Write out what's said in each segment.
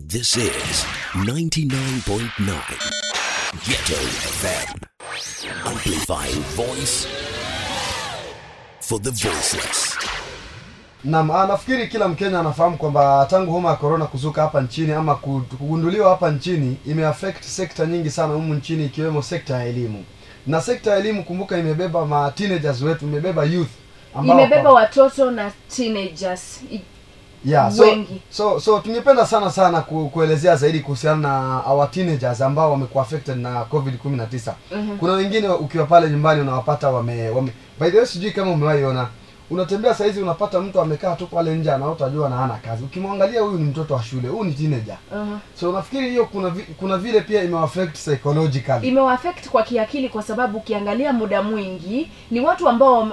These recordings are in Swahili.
This is 99.9 Ghetto FM. Amplifying voice for the voiceless. Nafikiri kila Mkenya anafahamu kwamba tangu homa ya corona kuzuka hapa nchini ama kugunduliwa hapa nchini imeaffect sekta nyingi sana humu nchini, ikiwemo sekta ya elimu. Na sekta ya elimu, kumbuka, imebeba teenagers wetu, imebeba youth ambao imebeba watoto na teenagers. Yeah, so tungependa sana kuelezea zaidi kuhusiana na our teenagers ambao wamekuwa affected na COVID-19. Kuna wengine ukiwa pale nyumbani unawapata by the way, sijui kama umewaiona, unatembea saa hizi unapata mtu amekaa tu pale nje na utajua na hana kazi. Ukimwangalia huyu ni mtoto wa shule, huyu ni teenager. So nafikiri hiyo kuna vile pia imeaffect psychologically. Imeaffect kwa kiakili, kwa sababu ukiangalia muda mwingi ni watu ambao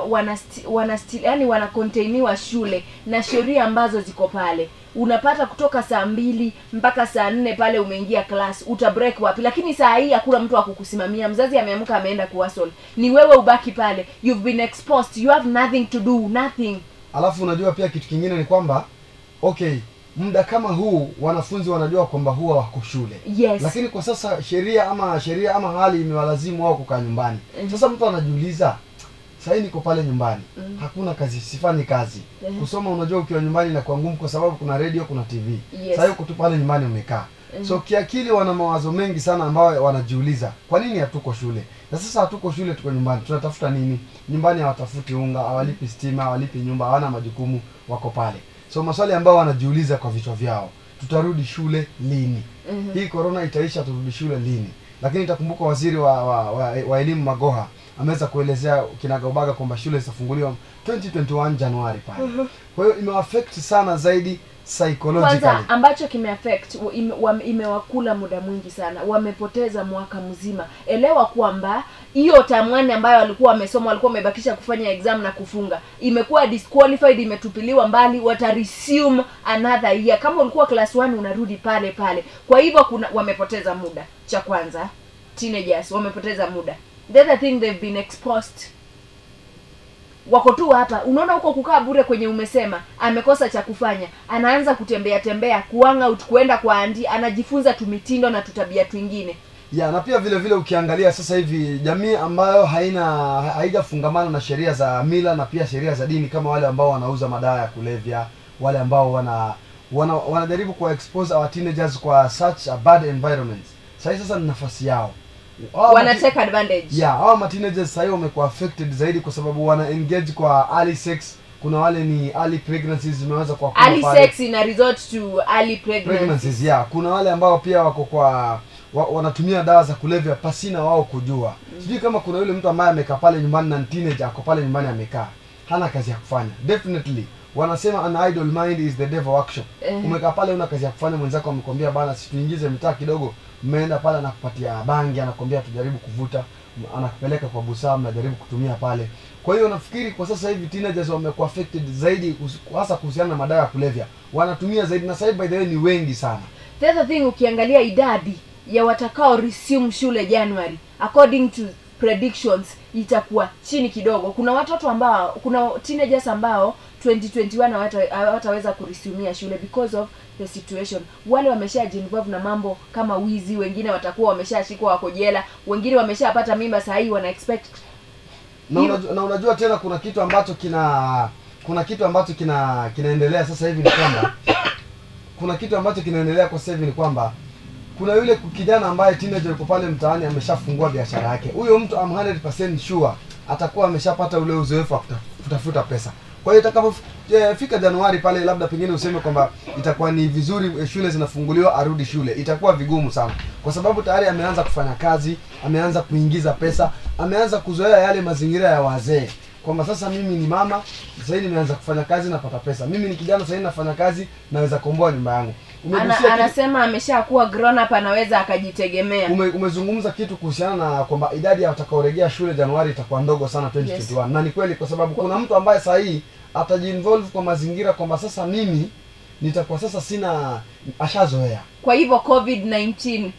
wana containiwa shule na sheria ambazo ziko pale. Unapata kutoka saa 2 mpaka saa 4 pale umeingia class, uta break wapi? Lakini saa hii hakuna mtu akukusimamia. Mzazi ameamka ameenda kuhustle, ni wewe ubaki pale. You've been exposed, you have nothing to do, nothing. Alafu unajua pia kitu kingine ni kwamba muda kama huu wanafunzi wanajua kwamba huwa wako shule. Yes. Lakini kwa sasa sheria ama hali imewalazimu wao kukaa nyumbani. Sasa mtu anajiuliza, sasa niko pale nyumbani, hakuna kazi, sifanyi kazi. Kusoma, unajua ukiwa nyumbani na kwa ngumu kwa sababu kuna radio, kuna TV. Yes. Sasa uko tu pale nyumbani umekaa. So kiakili wana mawazo mengi sana ambao wanajiuliza, kwa nini hatuko shule? Na sasa hatuko shule, tuko nyumbani, tunatafuta nini? Nyumbani hawatafuti unga, hawalipi stima, hawalipi nyumba, hawana majukumu, wako pale. So maswali ambao wanajiuliza kwa vichwa vyao, tutarudi shule lini? Hii corona itaisha, turudi shule lini? Lakini nitakumbuka waziri wa elimu Magoha ameweza kuelezea kinagaubaga kwamba shule zitafunguliwa 2021 Januari pale. Kwa hiyo imeaffect sana zaidi psychologically. Kwanza ambacho kimeaffect imewakula muda mwingi sana. Wamepoteza mwaka mzima. Elewa kwamba hiyo tamwani ambayo walikuwa wamesoma, walikuwa wamebakisha kufanya exam na kufunga, imekuwa disqualified, imetupiliwa mbali. Wata resume another year. Kama ulikuwa class 1 unarudi pale pale. Kwa hivyo wamepoteza muda. Cha kwanza, teenagers wamepoteza muda. The other thing, they've been exposed. Wako tu hapa, unaona huko kukaa bure kwenye umesema, amekosa cha kufanya, anaanza kutembea kuhang out, kuenda kwa andi, anajifunza tumitindo na tutabia twingine. Na pia vile ukiangalia sasa hivi jamii ambayo haijafungamana na sheria za mila na pia sheria za dini, kama wale ambao wanauza madawa ya kulevya, wale ambao wanajaribu ku expose our teenagers kwa such a bad environment. Sasa ni nafasi yao. Wana take advantage. Hao teenagers sasa wamekuwa affected zaidi kwa sababu wana engage kwa early sex. Kuna wale ni early pregnancies zimeweza kwa early sex ina resort to early pregnancies. Kuna wale ambao pia wako wanatumia dawa za kulevya pasina wao kujua. Sijui kama kuna yule mtu ambaye amekaa pale nyumbani na teenager ako pale nyumbani amekaa, hana kazi ya kufanya. Definitely wanasema an idle mind is the devil workshop. Umekaa pale una kazi ya kufanya, mwenzako amekwambia bana situingize mitaa kidogo, mmeenda pale na kupatia bangi, anakwambia tujaribu kuvuta, anakupeleka kwa busaa, mnajaribu kutumia pale. Kwa hiyo nafikiri kwa sasa hivi teenagers wamekuwa affected zaidi, hasa kuhusiana na madawa ya kulevya. Wanatumia zaidi, na sasa by the way ni wengi sana. The other thing, ukiangalia idadi ya watakao resume shule January, according to predictions, itakuwa chini kidogo. Kuna teenagers ambao 2021 hawataweza kurisumia shule because of the situation. Wale wameshainvolve na mambo kama wizi, wengine watakuwa wameshashikwa wako jela, wengine wameshapata mimba sasa hivi wana expect. Na unajua tena kuna kitu ambacho kinaendelea sasa hivi ni kwamba kuna yule kijana ambaye teenager yuko pale mtaani ameshafungua biashara yake. Huyo mtu I'm 100% sure atakuwa ameshapata ule uzoefu wa kutafuta pesa. Kwa hiyo itakapofika Januari pale, labda pengine useme kwamba itakuwa ni vizuri shule zinafunguliwa arudi shule, itakuwa vigumu sana, kwa sababu tayari ameanza kufanya kazi, ameanza kuingiza pesa, ameanza kuzoea yale mazingira ya wazee, kwamba sasa mimi ni mama, sasa hivi nimeanza kufanya kazi napata pesa. Mimi ni kijana sasa hivi nafanya kazi, naweza kuomboa nyumba yangu. Anasema ameshakuwa grown up, anaweza akajitegemea. Umezungumza kitu kuhusiana na kwamba idadi ya watakaorejea shule Januari itakuwa ndogo sana 2021. Yes. Na ni kweli, kwa sababu kuna mtu ambaye sasa hii atajiinvolve kwa mazingira kwamba sasa mimi nitakuwa sasa sina, ashazoea. Kwa hivyo COVID-19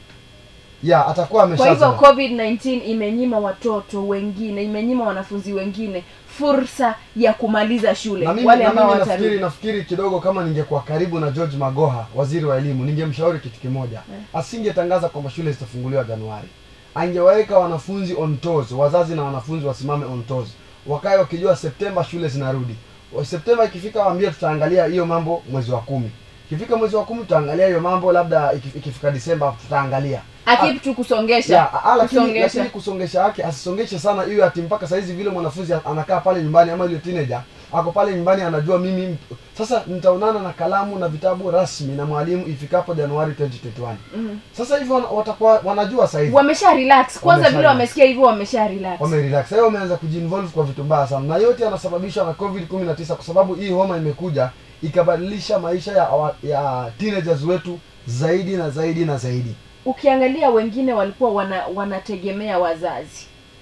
atakuwa ameshazoea. Kwa hivyo COVID-19 imenyima watoto wengine, imenyima wanafunzi wengine fursa ya kumaliza shule. Na mimi nafikiri kidogo kama ningekuwa karibu na George Magoha, waziri wa elimu, ningemshauri kitu kimoja. Asingetangaza kwamba shule zitafunguliwa Januari. Angewaweka wanafunzi on toes, wazazi na wanafunzi wasimame on toes. Wakae wakijua Septemba shule zinarudi. Septemba ikifika waambie tutaangalia hiyo mambo mwezi wa 10. Ikifika mwezi wa 10 tutaangalia hiyo mambo, labda ikifika Disemba tutaangalia. Akipu kusongesha. Lakini kusongesha yake asisongeshe sana hiyo ati mpaka saizi vile mwanafunzi anakaa pale nyumbani ama ile teenager ako pale nyumbani anajua mimi sasa nitaonana na kalamu na vitabu rasmi na mwalimu ifikapo Januari 2021. Sasa hivyo watakuwa wanajua saizi. Wamesha relax. Kwanza vile wamesikia hivyo wamesha relax. Wamerelax. Sasa wameanza kujinvolve kwa vitu mbaya sana. Na yote yanasababishwa na COVID-19 kwa sababu hii homa imekuja ikabadilisha maisha ya teenagers wetu zaidi na zaidi na zaidi. Ukiangalia wengine walikuwa wanategemea wazazi.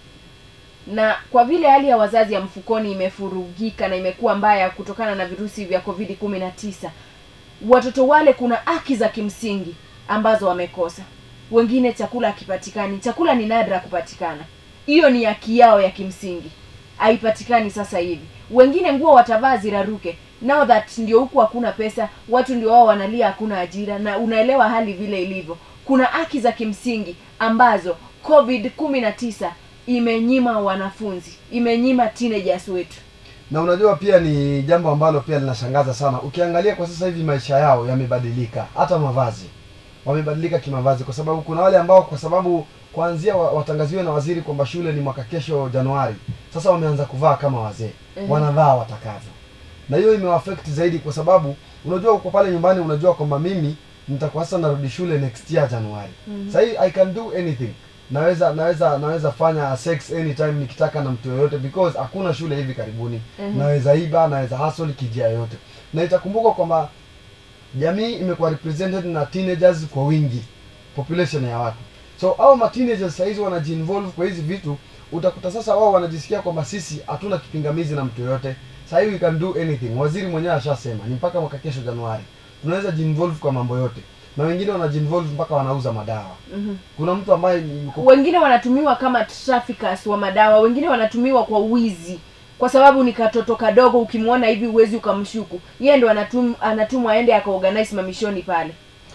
Na kwa vile hali ya wazazi ya mfukoni imefurugika na imekuwa mbaya kutokana na virusi vya COVID-19, watoto wale kuna haki za kimsingi ambazo wamekosa. Wengine chakula hakipatikani. Chakula ni nadra kupatikana. Hiyo ni haki yao ya kimsingi. Haipatikani sasa hivi. Wengine nguo watavaa ziraruke. Now that ndio huku hakuna pesa, watu ndio wao wanalia hakuna ajira, na unaelewa hali vile ilivyo. Kuna haki za kimsingi ambazo COVID-19 imenyima wanafunzi, imenyima teenagers wetu. Na unajua pia ni jambo ambalo pia linashangaza sana. Ukiangalia kwa sasa hivi maisha yao yamebadilika, hata mavazi. Wamebadilika kimavazi kwa sababu kuna wale ambao kwa sababu kuanzia watangaziwe na waziri kwamba shule ni mwaka kesho Januari. Sasa wameanza kuvaa kama wazee. Wanavaa watakavyo. Na hiyo imewaffect zaidi kwa sababu unajua uko pale nyumbani unajua kwamba mimi nitakuwa sasa narudi shule next year Januari. Sasa I can do anything. Naweza fanya sex anytime nikitaka na mtu yoyote because hakuna shule hivi karibuni. Naweza iba, naweza hustle kijia yote. Na itakumbuka kwamba jamii imekuwa represented na teenagers kwa wingi, population ya watu. So hao ma teenagers saizi wanajiinvolve kwa hizi vitu, utakuta sasa wao wanajisikia kwamba sisi hatuna kipingamizi na mtu yoyote. Sasa we can do anything. Waziri mwenyewe ashasema ni mpaka mwaka kesho Januari. Tunaweza jinvolve kwa mambo yote. Na wengine wanajinvolve mpaka wanauza madawa. Kuna mtu ambaye wengine wanatumiwa kama traffickers wa madawa, wengine wanatumiwa kwa wizi. Kwa sababu ni katoto kadogo ukimwona hivi uwezi ukamshuku. Yeye ndo anatumwa aende akaorganize mamishoni pale.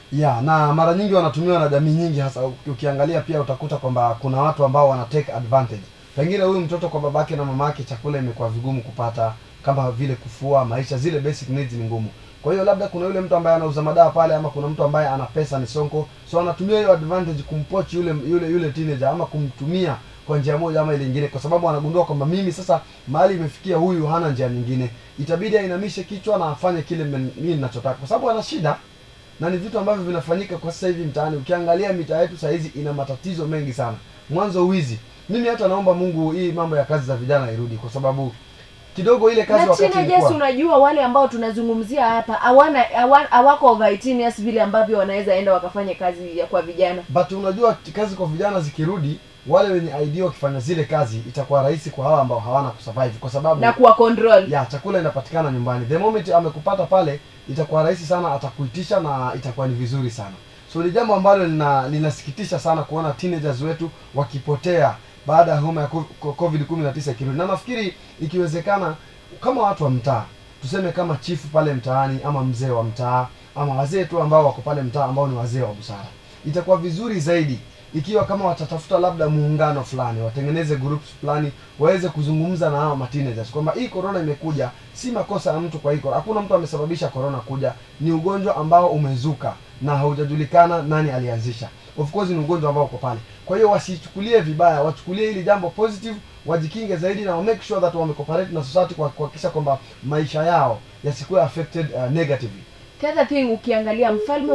Na mara nyingi wanatumiwa na jamii nyingi, hasa ukiangalia pia utakuta kwamba kuna watu ambao wana take advantage. Pengine huyu mtoto kwa babake na mamake chakula imekuwa vigumu kupata, kama vile kufua, maisha, zile basic needs ni ngumu. Kwa hiyo labda kuna yule mtu ambaye anauza madawa pale, ama kuna mtu ambaye ana pesa ni sonko, so anatumia hiyo advantage kumpoach yule teenager, ama kumtumia kwa njia moja ama ile nyingine, kwa sababu anagundua kwamba mimi sasa mahali imefikia huyu hana njia nyingine, itabidi ainamishe kichwa na afanye kile mimi ninachotaka, kwa sababu ana shida. Na ni vitu ambavyo vinafanyika kwa sasa hivi mtaani. Ukiangalia mitaa yetu sasa hizi ina matatizo mengi sana. Mwanzo wizi. Mimi hata naomba Mungu hii mambo ya kazi za vijana irudi, kwa sababu kidogo ile kazi wakati ilikuwa. Yes, unajua wale ambao tunazungumzia hapa hawako over 18 years vile ambavyo wanaweza enda wakafanya kazi ya kwa vijana. But unajua kazi kwa vijana zikirudi, wale wenye idea wakifanya zile kazi itakuwa rahisi kwa hawa ambao hawana kusurvive, kwa sababu na kuwa control. Chakula inapatikana nyumbani. The moment amekupata pale itakuwa rahisi sana, atakuitisha na itakuwa ni vizuri sana. So ni jambo ambalo linasikitisha sana kuona teenagers wetu wakipotea baada ya homa ya COVID-19 kirudi. Na nafikiri ikiwezekana kama watu wa mtaa, tuseme kama chifu pale mtaani, ama mzee wa mtaa, ama wazee tu ambao wako pale mtaa ambao ni wazee wa busara, itakuwa vizuri zaidi ikiwa kama watatafuta labda muungano fulani, watengeneze groups fulani, waweze kuzungumza na hao teenagers kwamba hii corona imekuja, si makosa ya mtu kwa hiko. Hakuna mtu amesababisha corona kuja, ni ugonjwa ambao umezuka na haujajulikana nani alianzisha. Of course ni ugonjwa ambao uko pale. Kwa hiyo wasichukulie vibaya, wachukulie hili jambo positive, wajikinge zaidi na make sure that wamecooperate na society kwa kuhakikisha kwamba maisha yao yasikuwe affected negatively. The other thing, ukiangalia mfalme,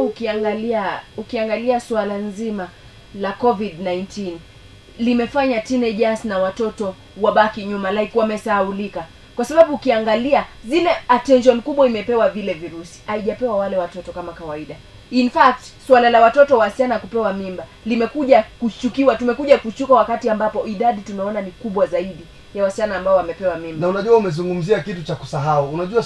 ukiangalia swala nzima la COVID-19 limefanya teenagers na watoto wabaki nyuma, like wamesahaulika. Kwa sababu ukiangalia zile attention kubwa imepewa vile virusi, haijapewa wale watoto kama kawaida. In fact, swala la watoto wasichana kupewa mimba tumekuja kushuka wakati ambapo idadi tumeona ni kubwa zaidi ya wasichana ambao wamepewa mimba. Na unajua umezungumzia kitu cha kusahau. Unajua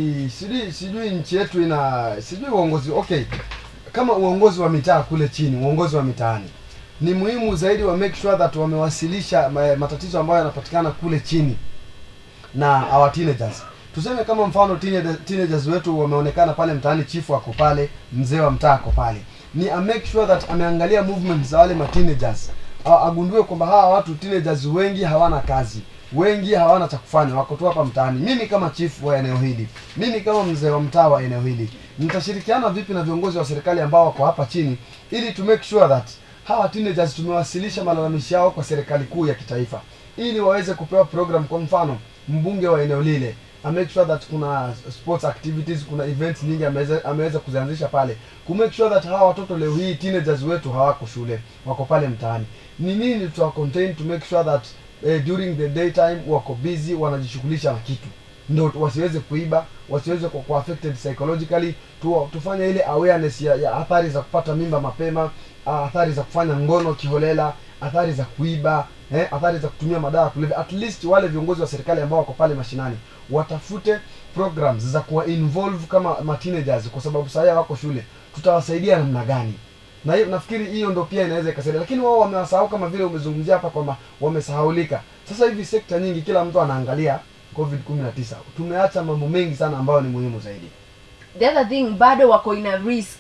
sijui nchi yetu ina uongozi. Okay. Kama uongozi wa mitaa kule chini, uongozi wa mitaani, ni muhimu zaidi wa make sure that wamewasilisha matatizo ambayo yanapatikana kule chini na our teenagers. Tuseme kama mfano teenagers wetu wameonekana pale mtaani, chifu ako pale, mzee wa mtaa ako pale, ni make sure that ameangalia movements za wale ma teenagers, agundue kwamba hawa watu teenagers wengi hawana kazi, wengi hawana cha kufanya, wako tu hapa mtaani. Mimi kama chifu wa eneo hili, mimi kama mzee wa mtaa wa eneo hili, nitashirikiana vipi na viongozi wa serikali ambao wako hapa chini ili to make sure that hawa teenagers tumewasilisha malalamishi yao kwa serikali kuu ya kitaifa ili waweze kupewa program. Kwa mfano mbunge wa eneo lile make sure that kuna sports activities, kuna events nyingi ameweza kuzianzisha pale, ku make sure that hawa watoto leo hii teenagers wetu hawako shule, wako pale mtaani. Ni nini tuwa contain to make sure that during the daytime wako busy, wanajishughulisha na kitu, ndio wasiweze kuiba, wasiweze kuwa affected psychologically. Tufanye ile awareness ya athari za kupata mimba mapema, athari za kufanya ngono kiholela, athari za kuiba, athari za kutumia madawa kulevya. At least wale viongozi wa serikali ambao wako pale mashinani watafute programs za kuwa involve kama teenagers, kwa sababu sasa wako shule, tutawasaidia namna gani? Na hiyo nafikiri hiyo ndio pia inaweza ikasaidia, lakini wao wamewasahau, kama vile umezungumzia hapa kwamba wamesahaulika. Sasa hivi sekta nyingi kila mtu anaangalia COVID-19. Tumeacha mambo mengi sana ambayo ni muhimu zaidi. The other thing, bado wako ina risk,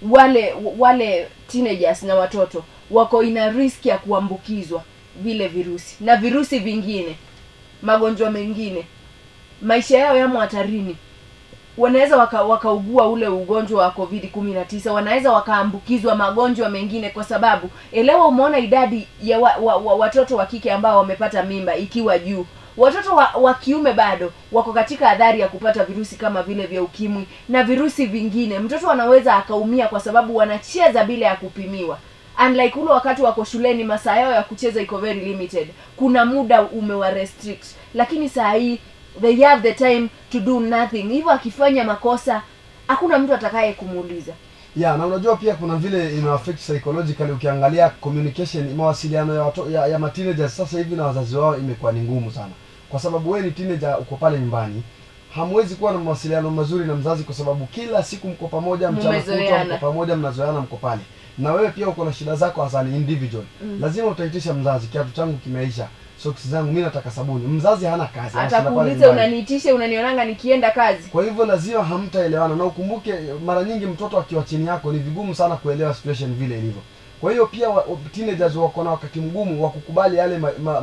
wale teenagers na watoto wako ina risk ya kuambukizwa vile virusi na virusi vingine, magonjwa mengine. Maisha yao yamo hatarini. Wanaweza wakaugua ule ugonjwa wa COVID-19, wanaweza wakaambukizwa magonjwa mengine, kwa sababu elewa, umeona idadi ya watoto wa kike ambao wamepata mimba ikiwa juu. Watoto wa kiume bado wako katika adhari ya kupata virusi kama vile vya ukimwi na virusi vingine. Mtoto anaweza akaumia kwa sababu wanacheza bila ya kupimiwa. Unlike ule wakati wako shuleni, masaa yao ya kucheza iko very limited, kuna muda umewa restrict, lakini saa hii they have the time to do nothing. Hivyo akifanya makosa hakuna mtu atakaye kumuuliza. Na unajua pia kuna vile ina affect psychologically. Ukiangalia communication, mawasiliano ya teenagers sasa hivi na wazazi wao imekuwa ni ngumu sana, kwa sababu wewe ni teenager, uko pale nyumbani, hamwezi kuwa na mawasiliano mazuri na mzazi, kwa sababu kila siku mko pamoja, mchana kutwa mko pamoja, mnazoeana, mko pale. Na wewe pia uko na shida zako as an individual. Lazima utaitisha mzazi, kiatu changu kimeisha, socks zangu, mimi nataka sabuni. Mzazi hana kazi, atakuuliza unaniitisha, unanionanga nikienda kazi. Kwa hivyo lazima hamtaelewana, na ukumbuke mara nyingi mtoto akiwa chini yako ni vigumu sana kuelewa situation vile ilivyo. Kwa hiyo pia teenagers wako na wakati mgumu wa kukubali yale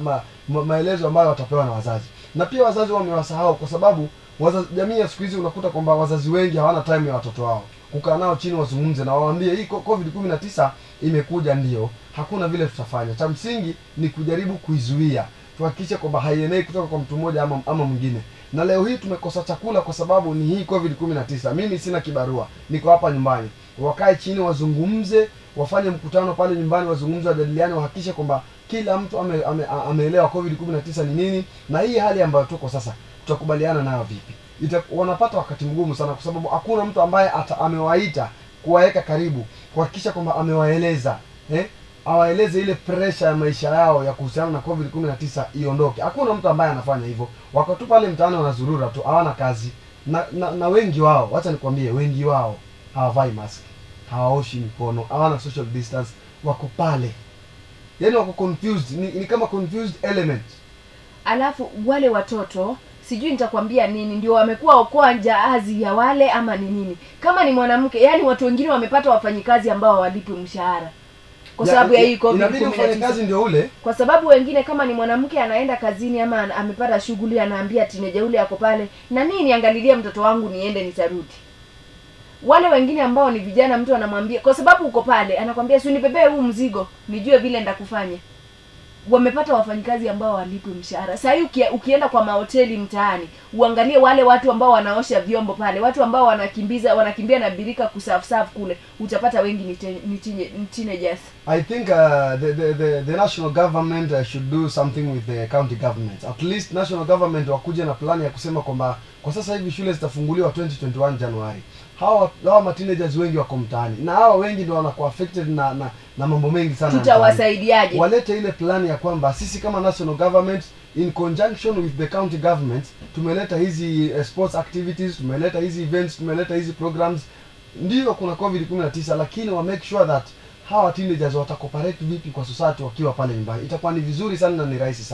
maelezo ambayo watapewa na wazazi. Na pia wazazi wamewasahau, kwa sababu jamii ya siku hizi unakuta kwamba wazazi wengi hawana time ya watoto wao kukaa nao chini wazungumze na waambie hii COVID-19 imekuja, ndio hakuna vile tutafanya. Cha msingi ni kujaribu kuizuia, tuhakikishe kwamba haienei kutoka kwa mtu mmoja ama mwingine. Na leo hii tumekosa chakula kwa sababu ni hii COVID-19. Mimi sina kibarua, niko hapa nyumbani. Wakae chini wazungumze, wafanye mkutano pale nyumbani, wazungumze, wajadiliane, wahakikishe kwamba kila mtu ameelewa COVID-19 ni nini, na hii hali ambayo tuko sasa tutakubaliana nayo vipi. Wanapata wakati mgumu sana, kwa sababu hakuna mtu ambaye amewaita kuwaweka karibu, kuhakikisha kwamba amewaeleza awaeleze ile pressure ya maisha yao ya kuhusiana na COVID-19 iondoke. Hakuna mtu ambaye anafanya hivyo. Wako tu pale mtaani wanazurura tu, hawana kazi. Na wengi wao, acha nikwambie, wengi wao hawavai mask, hawaoshi mikono, hawana social distance, wako pale. Yaani wako confused, ni kama confused element. Alafu wale watoto sijui nitakwambia nini, ndio wamekuwa okoa njaazi ya wale ama ni nini. Kama ni mwanamke, yani watu wengine wamepata wafanyikazi ambao hawalipwi mshahara kwa sababu ya hii COVID-19. Inabidi mfanyikazi ndio ule. Kwa sababu wengine, kama ni mwanamke anaenda kazini ama amepata shughuli, anaambia teenager ule yako pale, na nini niangalilie mtoto wangu niende nitarudi. Wale wengine ambao ni vijana, mtu anamwambia kwa sababu uko pale, anakwambia si unibebee huu mzigo nijue vile ndakufanya. Wamepata wafanyikazi ambao walipwe mshahara. Sasa hii ukienda kwa mahoteli mtaani, uangalie wale watu ambao wanaosha vyombo pale, watu ambao wanakimbia na birika kuserve kule, utapata wengi ni teenagers. I think the national government should do something with the county governments. At least national government wakuje na plan ya kusema kwamba kwa sasa hivi shule zitafunguliwa 2021 Januari. Hawa teenagers wengi wako mtaani, na hawa wengi ndio wanakuwa affected na mambo mengi sana. Tutawasaidiaje? Walete ile plan ya kwamba sisi kama national government in conjunction with the county government tumeleta hizi sports activities, tumeleta hizi events, tumeleta hizi programs. Ndio kuna COVID-19, lakini wa make sure that hawa teenagers watacooperate vipi kwa society wakiwa pale nyumbani. Itakuwa ni vizuri sana na ni rahisi sana.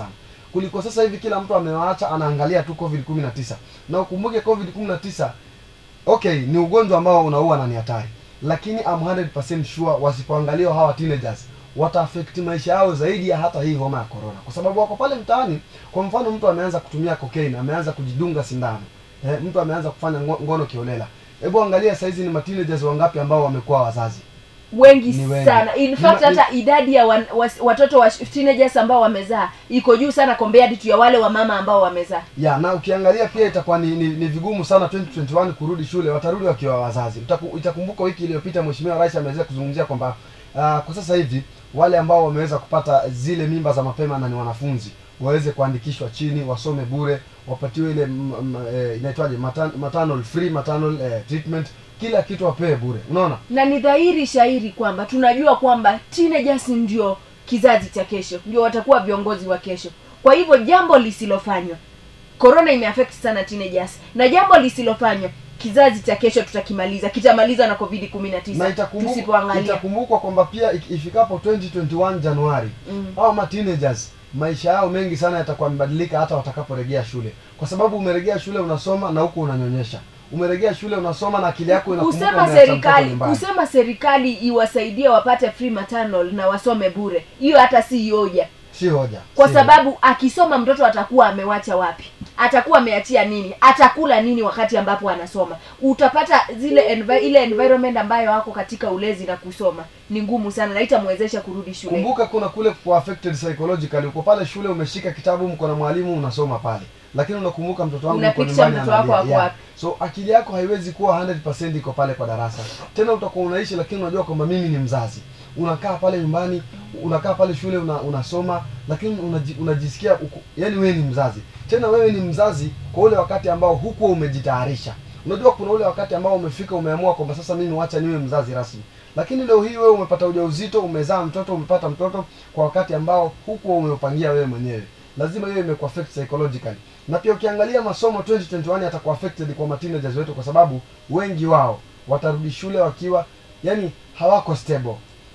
kuliko sasa hivi kila mtu amewaacha anaangalia tu COVID-19. Na ukumbuke COVID-19 okay ni ugonjwa ambao unaua na ni hatari, lakini I'm 100% sure wasipoangaliwa hawa teenagers wata-affect maisha yao zaidi ya hata hii homa ya corona, kwa sababu wako pale mtaani. Kwa mfano mtu ameanza kutumia cocaine, ameanza kujidunga sindano, mtu ameanza kufanya ngono kiolela. Hebu angalia saizi ni teenagers wangapi ambao wamekuwa wazazi? Wengi sana. In fact hata idadi ya watoto wa teenagers ambao wamezaa iko juu sana compared to ya wale wa mama ambao wamezaa. Na ukiangalia pia itakuwa ni vigumu sana 2021 kurudi shule, watarudi wakiwa wazazi. Itakumbuka wiki iliyopita Mheshimiwa Rais ameweza kuzungumzia kwamba kwa sasa hivi wale ambao wameweza kupata zile mimba za mapema na ni wanafunzi waweze kuandikishwa chini, wasome bure, wapatiwe ile inaitwaje maternal free maternal treatment, kila kitu wapewe bure. Unaona? Na ni dhahiri shairi kwamba tunajua kwamba teenagers ndio kizazi cha kesho, ndio watakuwa viongozi wa kesho. Kwa hivyo jambo lisilofanywa, corona imeaffect sana teenagers, na jambo lisilofanywa kizazi cha kesho tutakimaliza, kitamaliza na COVID-19 tusipoangalia. Itakumbukwa kwamba pia ifikapo 2021 Januari hao teenagers maisha yao mengi sana yatakuwa yamebadilika hata watakaporejea shule, kwa sababu umeregea shule unasoma na huko unanyonyesha, umeregea shule unasoma na akili yako inakumbuka. Kusema serikali iwasaidie wapate free maternal na wasome bure, hiyo hata si hoja. Kwa sababu akisoma mtoto atakuwa amewacha wapi? Atakuwa ameachia nini? Atakula nini wakati ambapo anasoma? Utapata ile environment ambayo wako katika ulezi na kusoma ni ngumu sana, na itamwezesha kurudi shule. Kumbuka kuna kule kwa affected psychologically. Uko pale shule umeshika kitabu, mko na mwalimu unasoma pale, lakini unakumbuka mtoto wangu yuko nyumbani analia. So akili yako haiwezi kuwa 100% iko pale kwa darasa. Tena utakuwa unaishi lakini unajua kwamba mimi ni mzazi. Unakaa pale nyumbani, unakaa pale shule unasoma, lakini unajisikia yani wewe ni mzazi. Tena wewe ni mzazi kwa ule wakati ambao huko umejitayarisha. Unajua kuna ule wakati ambao umefika, umeamua kwamba sasa mimi wacha niwe mzazi rasmi. Lakini leo hii wewe umepata ujauzito, umezaa mtoto, umepata mtoto kwa wakati ambao huko umeupangia wewe mwenyewe. Lazima hiyo imekuaffect psychologically. Na pia ukiangalia masomo 2021 yatakuwa affected kwa teenagers wetu, kwa sababu wengi wao watarudi shule wakiwa yani hawako stable.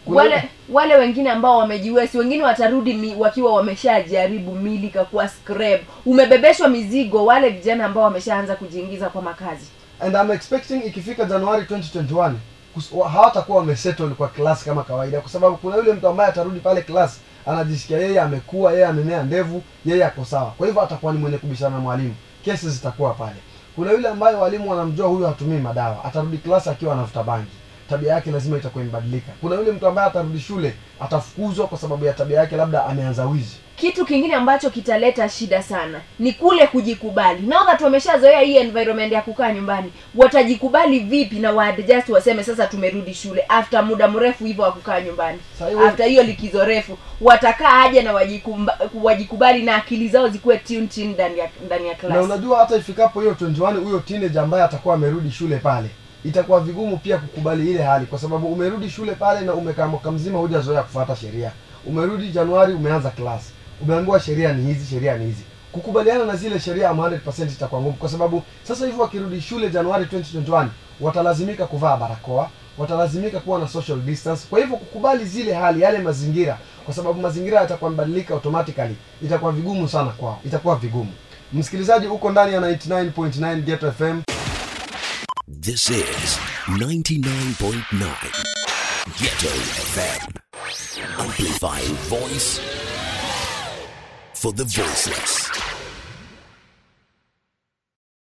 Wale wengine ambao wamejiwesi, wengine watarudi wakiwa wameshajaribu mili kwa scrap. Umebebeshwa mizigo, wale vijana ambao wameshaanza kujiingiza kwa makazi. And I'm expecting ikifika January 2021 hawatakuwa wamesettle kwa class kama kawaida, kwa sababu kuna yule mtu ambaye atarudi pale class anajisikia yeye amekuwa, yeye amemea ndevu, yeye ako sawa. Kwa hivyo atakuwa ni mwenye kubishana na mwalimu. Kesi zitakuwa pale. Kuna yule ambaye walimu wanamjua huyu hatumii madawa, atarudi class akiwa anavuta bangi. Tabia yake lazima itakuwa imebadilika. Kuna yule mtu ambaye atarudi shule atafukuzwa kwa sababu ya tabia yake, labda ameanza wizi. Kitu kingine ambacho kitaleta shida sana ni kule kujikubali. Nao watu wameshazoea hii environment ya kukaa nyumbani. Watajikubali vipi na waadjust waseme sasa tumerudi shule after muda mrefu hivyo wa kukaa nyumbani? After hiyo likizo refu watakaa aje na wajikubali na akili zao zikuwe tuned in ndani ya class. Na unajua hata ifikapo hiyo 21 huyo teenager ambaye atakuwa amerudi shule pale, itakuwa vigumu pia kukubali ile hali, kwa sababu umerudi shule pale na umekaa mwaka mzima hujazoea kufuata sheria. Umerudi Januari umeanza class, umeambiwa sheria ni hizi. Kukubaliana na zile sheria 100% itakuwa ngumu, kwa sababu sasa hivi wakirudi shule Januari 2021 watalazimika kuvaa barakoa, watalazimika kuwa na social distance. Kwa hivyo kukubali zile hali, yale mazingira, kwa sababu mazingira yatakuwa mbadilika automatically, itakuwa vigumu sana kwao. Itakuwa vigumu. Msikilizaji, uko ndani ya 99.9 Ghetto FM. This is 99.9 Ghetto FM. Amplifying voice for the voiceless.